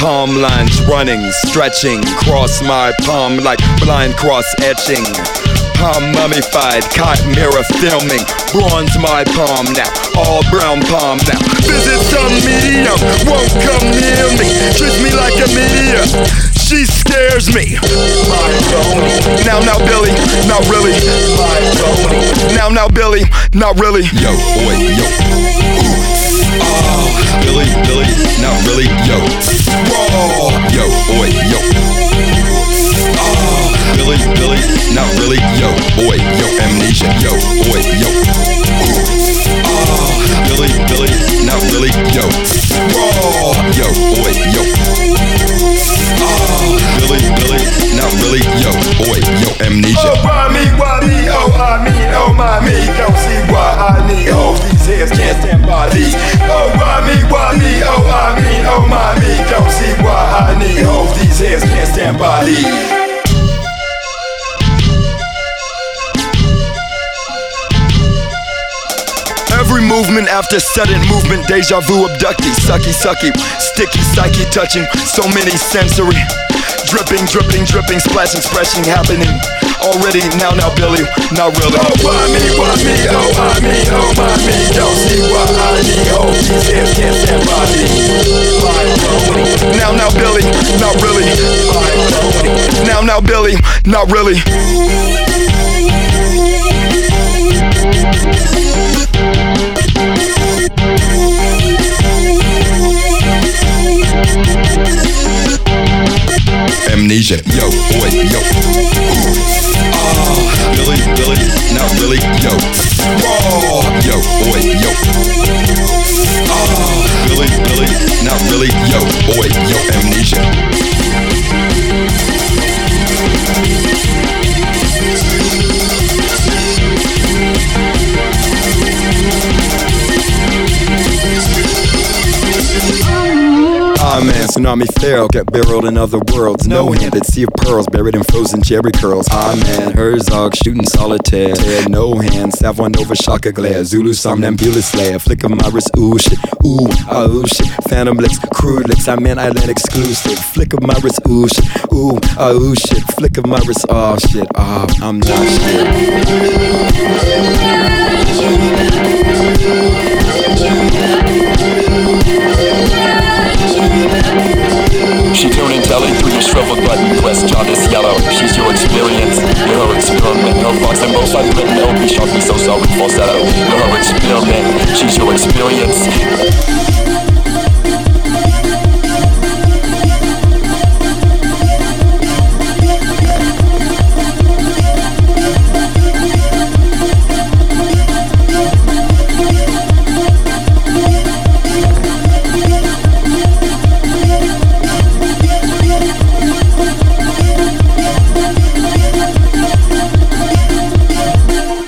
palm lines running, stretching, cross my palm like blind cross etching. Palm mummified, caught mirror filming, bronze my palm now, all brown palm now. Visit some medium, won't come near me, treats me like a meteor, she scares me. My Tony. Now Billy, not really. My Tony. Now Billy, not really. Yo, boy, yo. Oh, Billy, not really. Yo. Whoa, yo, boy, yo. Oh, Billy, not really. Yo, boy, yo. Amnesia, yo, boy, yo. Oh, Billy, not really. Yo. Whoa, yo, boy, yo. Oh, Billy, not really. Yo, boy, yo. Amnesia. Oh, why me, oh my me, don't see why I need hoes, these heads can't stand by these. Oh, why me, oh my me, don't see why I need hoes, these heads can't stand by these. Every movement after sudden movement, deja vu abductee, sucky, sticky, psyche touching, so many sensory. Dripping, splashing, happening. Already, now Billy, not really. Oh, why me, oh my me, don't see why I need hoes, these heads can't stand by these. Now Billy, not really. Now Billy, not really. Amnesia, yo, boy, yo. Oh, Billy, not really, yo. Whoa, yo, boy, yo. Oh, Billy, not really, yo, boy, yo. Amnesia. Man, tsunami feral, get barreled in other worlds. No-handed, sea of pearls, buried in frozen cherry curls. Man, Herzog, shooting solitaire. No hand, Savoy Nova, Shaka glare. Zulu somnambulist slayer, flick of my wrist, ooh shit. Ooh, ooh shit. Phantom licks, crude licks, I meant island exclusive. Flick of my wrist, ooh shit. Ooh, ooh shit. Flick of my wrist, oh shit. Oh, I'm not shit. She tuning telly through your shriveled button press, jaundice yellow. She's your experience, you're her experiment. Her fox and both sides written, LP sharply so sorry falsetto. You're her experiment, she's your experience.